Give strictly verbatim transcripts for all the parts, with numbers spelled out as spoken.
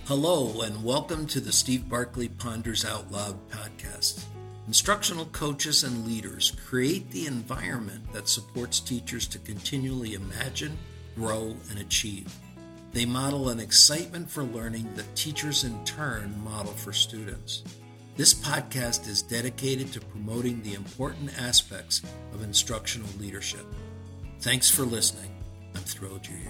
Hello, and welcome to the Steve Barkley Ponders Out Loud podcast. Instructional coaches and leaders create the environment that supports teachers to continually imagine, grow, and achieve. They model an excitement for learning that teachers in turn model for students. This podcast is dedicated to promoting the important aspects of instructional leadership. Thanks for listening. I'm thrilled you're here.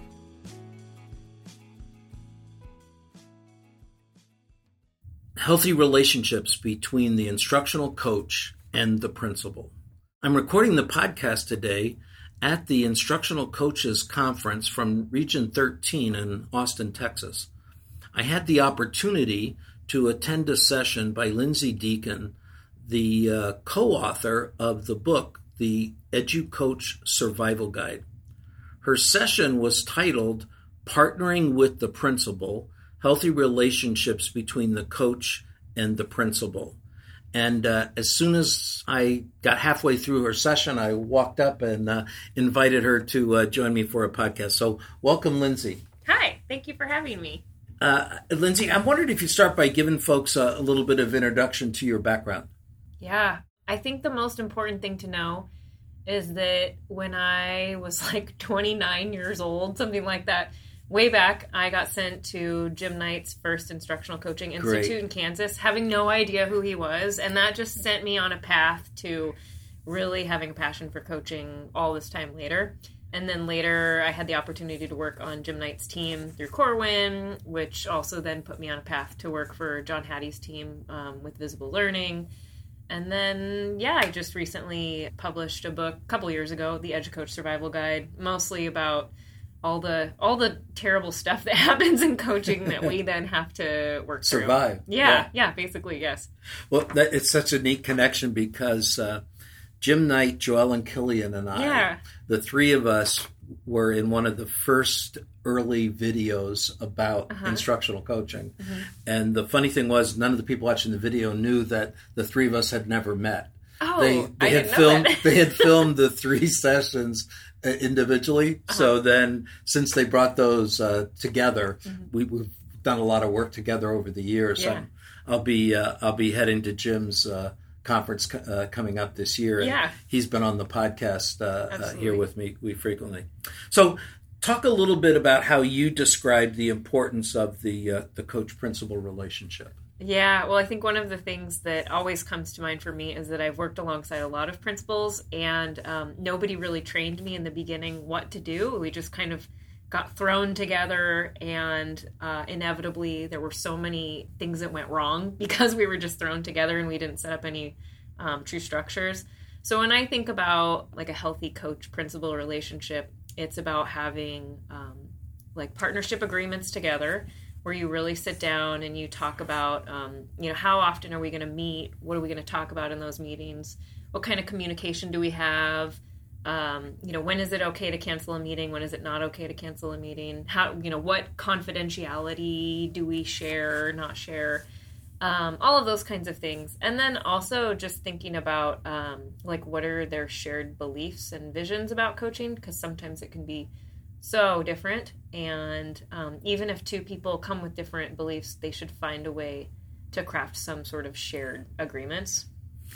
Healthy relationships between the instructional coach and the principal. I'm recording the podcast today at the Instructional Coaches Conference from Region thirteen in Austin, Texas. I had the opportunity to attend a session by Lindsay Deacon, the uh, co-author of the book, The EduCoach Survival Guide. Her session was titled Partnering with the Principal, Healthy Relationships Between the Coach and the Principal. And uh, as soon as I got halfway through her session, I walked up and uh, invited her to uh, join me for a podcast. So welcome, Lindsay. Hi, thank you for having me. Uh, Lindsay, I'm wondering if you start by giving folks a, a little bit of introduction to your background. Yeah, I think the most important thing to know is that when I was like twenty-nine years old, something like that, way back, I got sent to Jim Knight's first instructional coaching institute Great. in Kansas, having no idea who he was. And that just sent me on a path to really having a passion for coaching all this time later. And then later, I had the opportunity to work on Jim Knight's team through Corwin, which also then put me on a path to work for John Hattie's team um, with Visible Learning. And then, yeah, I just recently published a book a couple years ago, The EduCoach Survival Guide, mostly about all the all the terrible stuff that happens in coaching that we then have to work through. Survive. Yeah, yeah, yeah, basically, yes. Well, that, it's such a neat connection because uh, Jim Knight, Joelle and Killian and I, yeah. the three of us were in one of the first early videos about uh-huh. instructional coaching. Mm-hmm. And the funny thing was, none of the people watching the video knew that the three of us had never met. Oh, they, they I had didn't filmed, know that. They had filmed the three sessions individually. Uh-huh. So then, since they brought those uh, together, mm-hmm. we, we've done a lot of work together over the years. Yeah. I'm, I'll be uh, I'll be heading to Jim's uh, conference uh, coming up this year. And yeah, he's been on the podcast uh, uh, here with me we frequently. So, talk a little bit about how you describe the importance of the uh, the coach-principal relationship. Yeah, well, I think one of the things that always comes to mind for me is that I've worked alongside a lot of principals, and um, nobody really trained me in the beginning what to do. We just kind of got thrown together, and uh, inevitably there were so many things that went wrong because we were just thrown together and we didn't set up any um, true structures. So when I think about like a healthy coach-principal relationship, it's about having um, like partnership agreements together, where you really sit down and you talk about, um, you know, how often are we going to meet? What are we going to talk about in those meetings? What kind of communication do we have? Um, you know, when is it okay to cancel a meeting? When is it not okay to cancel a meeting? How, you know, what confidentiality do we share or not share? Um, all of those kinds of things. And then also just thinking about, um, like, what are their shared beliefs and visions about coaching? Because sometimes it can be so different, and um, even if two people come with different beliefs, they should find a way to craft some sort of shared agreements.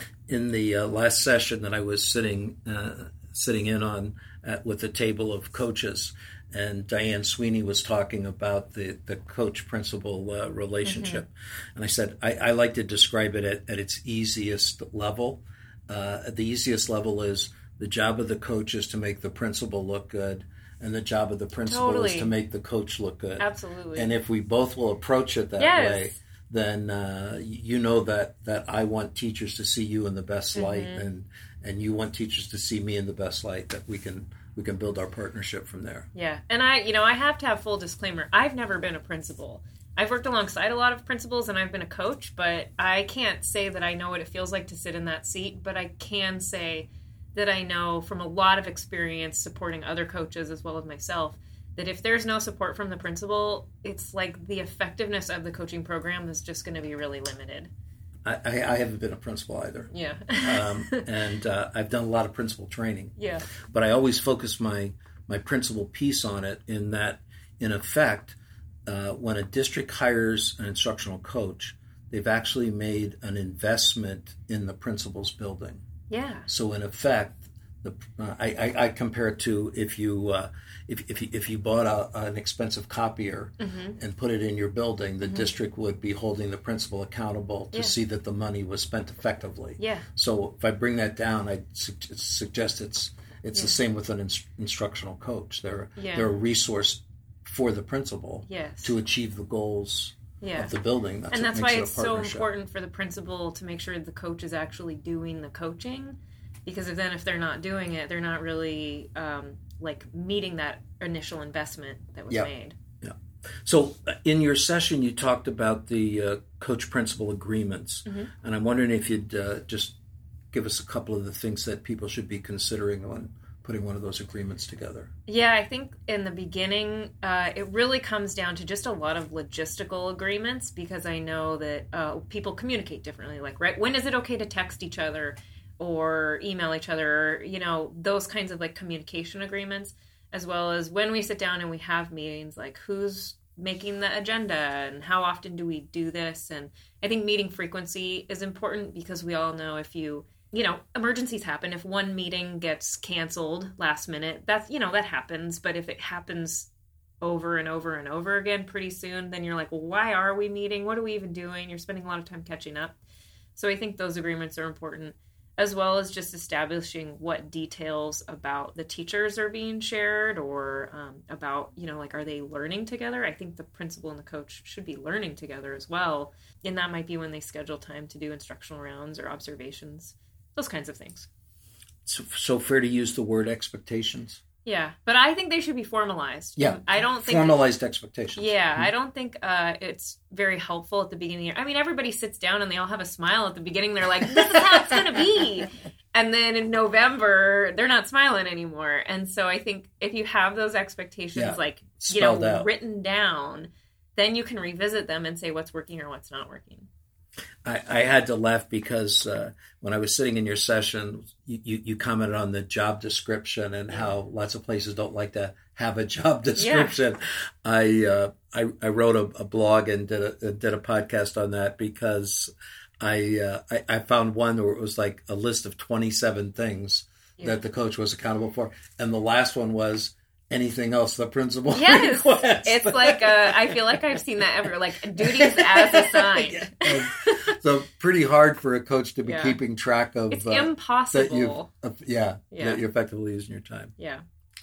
In the uh, last session that I was sitting uh, sitting in on at, with a table of coaches, and Diane Sweeney was talking about the, the coach-principal uh, relationship. Mm-hmm. And I said, I, I like to describe it at, at its easiest level. Uh, the easiest level is the job of the coach is to make the principal look good, and the job of the principal totally. is to make the coach look good. Absolutely. And if we both will approach it that yes. way, then uh, you know that, that I want teachers to see you in the best mm-hmm. light, and, and you want teachers to see me in the best light, that we can we can build our partnership from there. Yeah. And I, you know, I have to have full disclaimer. I've never been a principal. I've worked alongside a lot of principals, and I've been a coach, but I can't say that I know what it feels like to sit in that seat, but I can say that I know from a lot of experience supporting other coaches as well as myself, that if there's no support from the principal, it's like the effectiveness of the coaching program is just going to be really limited. I, I haven't been a principal either. Yeah. um, and uh, I've done a lot of principal training. Yeah. But I always focus my, my principal piece on it in that, in effect, uh, when a district hires an instructional coach, they've actually made an investment in the principal's building. Yeah. So in effect, the uh, I, I, I compare it to if you uh, if if you, if you bought a, an expensive copier mm-hmm. and put it in your building, the mm-hmm. district would be holding the principal accountable to yeah. see that the money was spent effectively. Yeah. So if I bring that down, I su- suggest it's it's yeah. the same with an ins- instructional coach. They're yeah. they're a resource for the principal yes. to achieve the goals. Yeah. Of the building. That's and that's why it's so important for the principal to make sure the coach is actually doing the coaching, because if then if they're not doing it, they're not really um, like meeting that initial investment that was yeah. made. Yeah. So in your session, you talked about the uh, coach-principal agreements, mm-hmm. and I'm wondering if you'd uh, just give us a couple of the things that people should be considering when putting one of those agreements together. Yeah, I think in the beginning, uh, it really comes down to just a lot of logistical agreements, because I know that uh, people communicate differently. Like, right, when is it okay to text each other or email each other, or, you know, those kinds of like communication agreements, as well as when we sit down and we have meetings, like who's making the agenda and how often do we do this. And I think meeting frequency is important, because we all know if you you know, emergencies happen. If one meeting gets canceled last minute, that's, you know, that happens. But if it happens over and over and over again pretty soon, then you're like, well, why are we meeting? What are we even doing? You're spending a lot of time catching up. So I think those agreements are important, as well as just establishing what details about the teachers are being shared, or um, about, you know, like, are they learning together? I think the principal and the coach should be learning together as well. And that might be when they schedule time to do instructional rounds or observations. Those kinds of things. So, so fair to use the word expectations? Yeah, but I think they should be formalized. Yeah, I don't think formalized expectations. Yeah, mm-hmm. I don't think uh, it's very helpful at the beginning. I mean, everybody sits down and they all have a smile at the beginning. They're like, this is how it's going to be. And then in November, they're not smiling anymore. And so I think if you have those expectations, yeah. like, you know, out. written down, then you can revisit them and say what's working or what's not working. I, I had to laugh because uh, when I was sitting in your session, you, you, you commented on the job description and how lots of places don't like to have a job description. Yeah. I, uh, I I wrote a, a blog and did a did a podcast on that because I, uh, I I found one where it was like a list of twenty-seven things yeah. that the coach was accountable for, and the last one was anything else the principal yes. requests. It's like a, I feel like I've seen that ever, like duties as assigned. Yeah. So pretty hard for a coach to be yeah. keeping track of. It's uh, impossible. That uh, yeah, yeah, that you're effectively using your time. Yeah.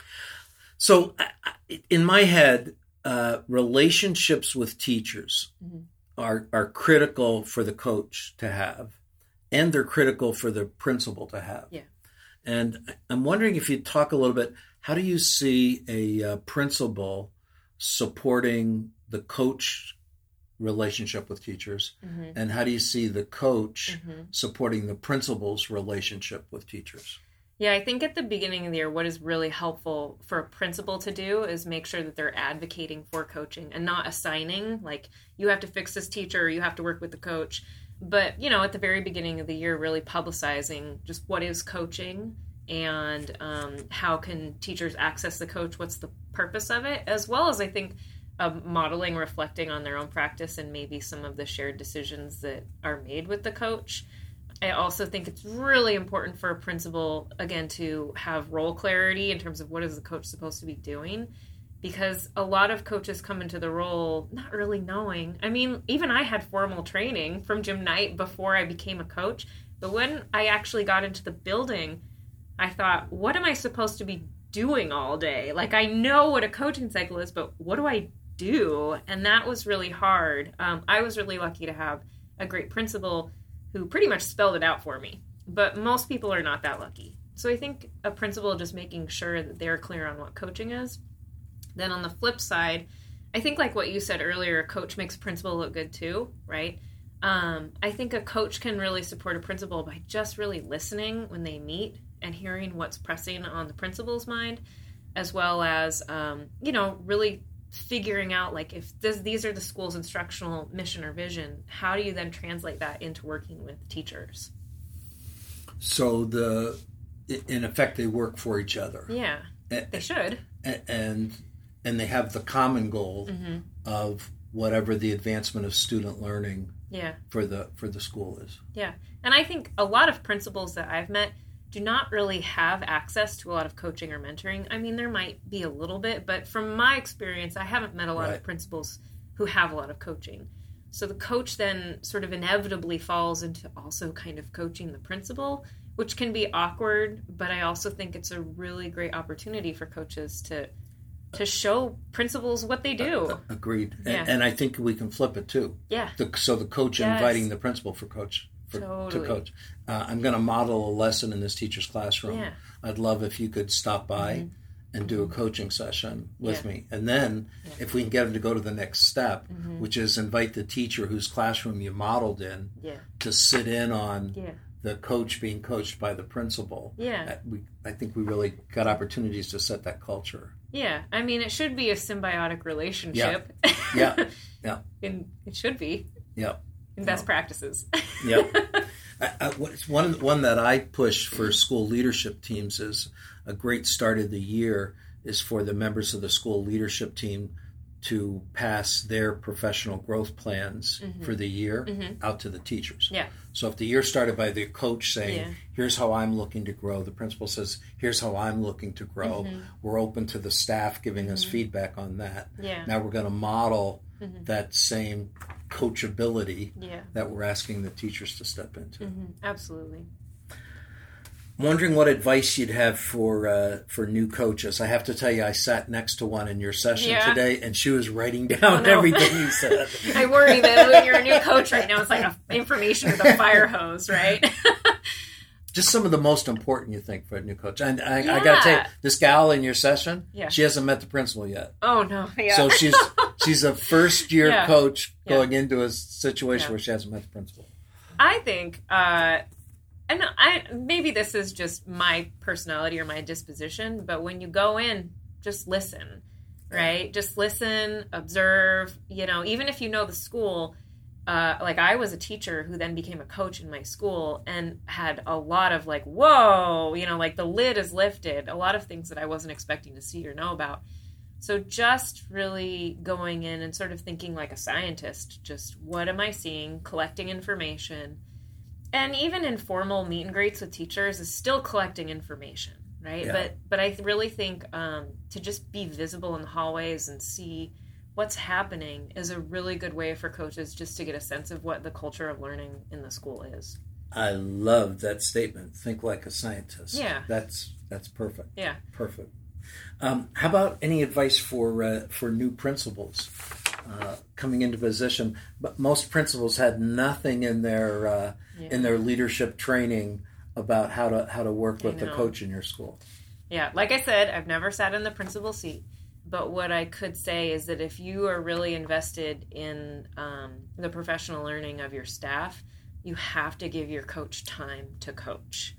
So in my head, uh, relationships with teachers mm-hmm. are are critical for the coach to have, and they're critical for the principal to have. Yeah. And I'm wondering if you'd talk a little bit. How do you see a uh, principal supporting the coach relationship with teachers? Mm-hmm. And how do you see the coach mm-hmm. supporting the principal's relationship with teachers? Yeah, I think at the beginning of the year, what is really helpful for a principal to do is make sure that they're advocating for coaching and not assigning, like, you have to fix this teacher or you have to work with the coach. But, you know, at the very beginning of the year, really publicizing just what is coaching and um, how can teachers access the coach, what's the purpose of it, as well as I think uh, modeling, reflecting on their own practice and maybe some of the shared decisions that are made with the coach. I also think it's really important for a principal, again, to have role clarity in terms of what is the coach supposed to be doing, because a lot of coaches come into the role not really knowing. I mean, even I had formal training from Jim Knight before I became a coach, but when I actually got into the building, I thought, what am I supposed to be doing all day? Like, I know what a coaching cycle is, but what do I do? And that was really hard. Um, I was really lucky to have a great principal who pretty much spelled it out for me. But most people are not that lucky. So I think a principal just making sure that they're clear on what coaching is. Then on the flip side, I think like what you said earlier, a coach makes a principal look good too, right? Um, I think a coach can really support a principal by just really listening when they meet and hearing what's pressing on the principal's mind, as well as, um, you know, really figuring out, like, if this, these are the school's instructional mission or vision, how do you then translate that into working with teachers? So the, in effect, they work for each other. Yeah, and, they should. And, and and they have the common goal mm-hmm. of whatever the advancement of student learning yeah. for the for the school is. Yeah. And I think a lot of principals that I've met do not really have access to a lot of coaching or mentoring. I mean, there might be a little bit, but from my experience, I haven't met a lot right. of principals who have a lot of coaching. So the coach then sort of inevitably falls into also kind of coaching the principal, which can be awkward, but I also think it's a really great opportunity for coaches to to show principals what they do. Uh, agreed. Yeah. And, and I think we can flip it too. Yeah. The, so the coach yes. inviting the principal for coach for, totally. to coach. Uh, I'm going to model a lesson in this teacher's classroom. Yeah. I'd love if you could stop by mm-hmm. and do a coaching session with yeah. me. And then yeah. if we can get them to go to the next step, mm-hmm. which is invite the teacher whose classroom you modeled in yeah. to sit in on yeah. the coach being coached by the principal. Yeah. Uh, we, I think we really got opportunities to set that culture. Yeah. I mean, it should be a symbiotic relationship. Yeah. Yeah. yeah. And it should be. Yeah. In best yeah. practices. Yep. I, I, one one that I push for school leadership teams is a great start of the year is for the members of the school leadership team to pass their professional growth plans mm-hmm. for the year mm-hmm. out to the teachers. Yeah. So if the year started by the coach saying, yeah. here's how I'm looking to grow, the principal says, here's how I'm looking to grow. Mm-hmm. We're open to the staff giving mm-hmm. us feedback on that. Yeah. Now we're going to model mm-hmm. that same coachability yeah. that we're asking the teachers to step into. Mm-hmm. Absolutely. I'm wondering what advice you'd have for uh, for new coaches. I have to tell you, I sat next to one in your session yeah. today, and she was writing down oh, no. everything you said. I worry that when you're a new coach right now, it's like a, information with a fire hose, right? Just some of the most important you think for a new coach. And I, yeah. I got to tell you, this gal in your session, yeah. she hasn't met the principal yet. Oh, no. Yeah. So she's she's a first-year yeah. coach going yeah. into a situation yeah. where she hasn't met the principal. I think... Uh, And I maybe this is just my personality or my disposition, but when you go in, just listen, right? Yeah. Just listen, observe, you know, even if you know the school, uh, like I was a teacher who then became a coach in my school and had a lot of like, whoa, you know, like the lid is lifted, a lot of things that I wasn't expecting to see or know about. So just really going in and sort of thinking like a scientist, just what am I seeing, collecting information. And even informal meet and greets with teachers is still collecting information, right? Yeah. But but I really think um, to just be visible in the hallways and see what's happening is a really good way for coaches just to get a sense of what the culture of learning in the school is. I love that statement. Think like a scientist. Yeah. That's that's perfect. Yeah. Perfect. Um, how about any advice for uh, for new principals uh, coming into position? But most principals had nothing in their uh, yeah. in their leadership training about how to how to work with the coach in your school. Yeah, like I said, I've never sat in the principal seat. But what I could say is that if you are really invested in um, the professional learning of your staff, you have to give your coach time to coach.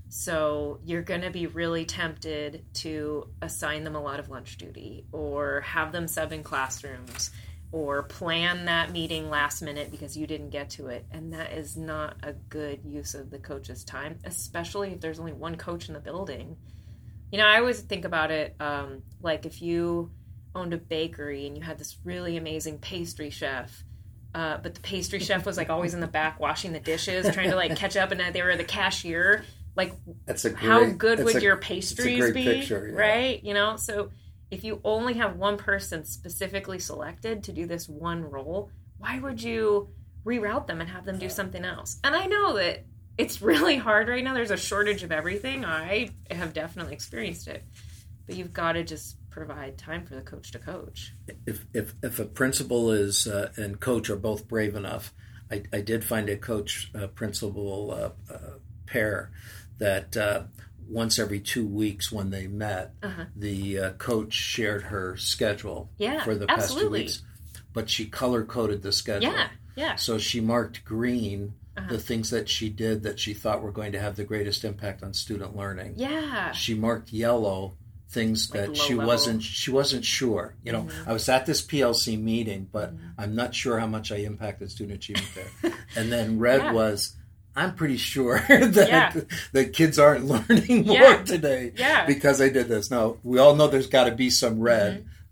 So you're going to be really tempted to assign them a lot of lunch duty or have them sub in classrooms or plan that meeting last minute because you didn't get to it. And that is not a good use of the coach's time, especially if there's only one coach in the building. You know, I always think about it um, like if you owned a bakery and you had this really amazing pastry chef, uh, but the pastry chef was like always in the back washing the dishes, trying to like catch up, and they were the cashier. Like, that's a great, how good would a, your pastries be? Picture, yeah. Right? You know, so if you only have one person specifically selected to do this one role, why would you reroute them and have them do something else? And I know that it's really hard right now. There's a shortage of everything. I have definitely experienced it. But you've got to just provide time for the coach to coach. If if, if a principal is uh, and coach are both brave enough, I, I did find a coach uh, principal uh, uh, pair that uh, once every two weeks when they met, uh-huh. the uh, coach shared her schedule yeah, for the absolutely. past two weeks. But she color-coded the schedule. Yeah, yeah. So she marked green Uh-huh. the things that she did that she thought were going to have the greatest impact on student learning. Yeah. She marked yellow things like that she level. wasn't she wasn't sure. You know, mm-hmm. I was at this P L C meeting, but mm-hmm. I'm not sure how much I impacted student achievement there. And then red yeah. was, I'm pretty sure that yeah. the kids aren't learning more yeah. today yeah. because I did this. Now, we all know there's got to be some red, mm-hmm.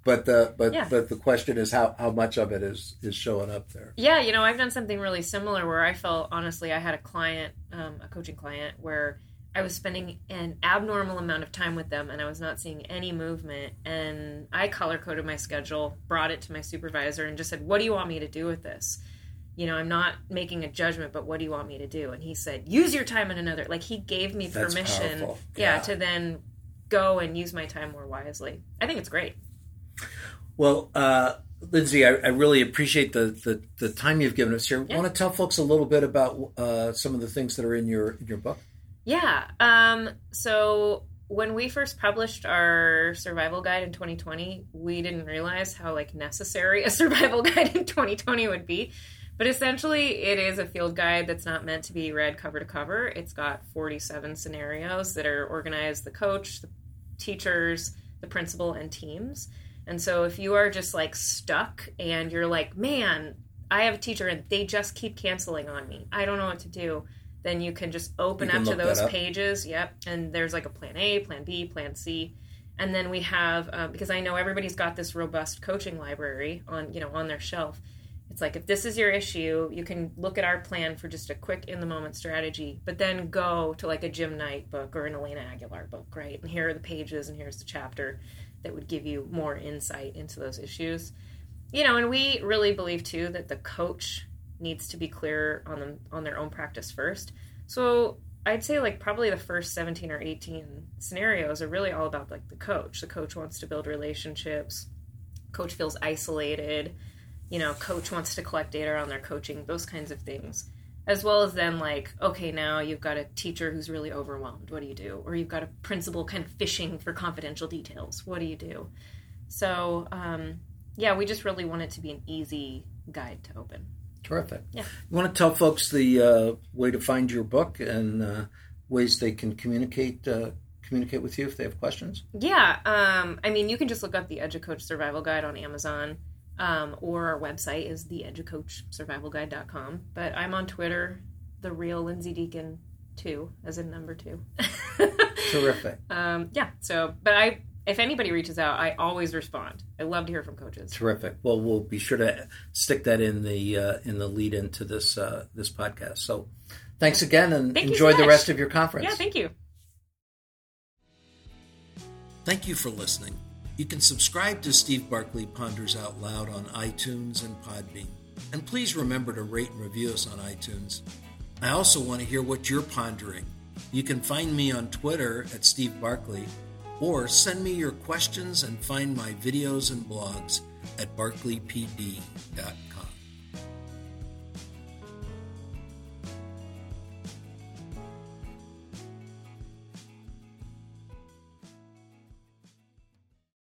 but the but yeah. but the question is how, how much of it is, is showing up there. Yeah, you know, I've done something really similar where I felt, honestly, I had a client, um, a coaching client, where I was spending an abnormal amount of time with them and I was not seeing any movement. And I color-coded my schedule, brought it to my supervisor and just said, what do you want me to do with this? You know, I'm not making a judgment, but what do you want me to do? And he said, use your time in another. Like, he gave me That's permission, powerful. yeah, Yeah. to then go and use my time more wisely. I think it's great. Well, uh, Lindsay, I, I really appreciate the, the, the time you've given us here. Yeah. Want to tell folks a little bit about uh, some of the things that are in your in your book? Yeah. Um, so when we first published our survival guide in twenty twenty, we didn't realize how like necessary a survival guide in twenty twenty would be. But essentially, it is a field guide that's not meant to be read cover to cover. It's got forty-seven scenarios that are organized: the coach, the teachers, the principal, and teams. And so if you are just like stuck and you're like, man, I have a teacher and they just keep canceling on me, I don't know what to do, then you can just open You can up to look that those up. pages. Yep. And there's like a plan A, plan B, plan C. And then we have, um, because I know everybody's got this robust coaching library on, you know, on their shelf. It's like, if this is your issue, you can look at our plan for just a quick in-the-moment strategy, but then go to like a Jim Knight book or an Elena Aguilar book, right? And here are the pages and here's the chapter that would give you more insight into those issues. You know, and we really believe, too, that the coach needs to be clear on them, on their own practice first. So I'd say like probably the first seventeen or eighteen scenarios are really all about like the coach. The coach wants to build relationships. Coach feels isolated. You know, coach wants to collect data on their coaching, those kinds of things. As well as then like, okay, now you've got a teacher who's really overwhelmed. What do you do? Or you've got a principal kind of fishing for confidential details. What do you do? So, um, yeah, we just really want it to be an easy guide to open. Terrific. Yeah. You want to tell folks the uh, way to find your book and uh, ways they can communicate uh, communicate with you if they have questions? Yeah. Um, I mean, you can just look up the EduCoach Survival Guide on Amazon. Um, or our website is the educoach survival guide dot com. But I'm on Twitter, the real Lindsay Deacon two, as in number two. Terrific. Um, yeah. So, but I, if anybody reaches out, I always respond. I love to hear from coaches. Terrific. Well, we'll be sure to stick that in the uh, in the lead into this uh, this podcast. So, thanks again, and Thank you enjoy so the much. rest of your conference. Yeah. Thank you. Thank you for listening. You can subscribe to Steve Barkley Ponders Out Loud on iTunes and Podbean. And please remember to rate and review us on iTunes. I also want to hear what you're pondering. You can find me on Twitter at Steve Barkley, or send me your questions and find my videos and blogs at barkley p d dot com.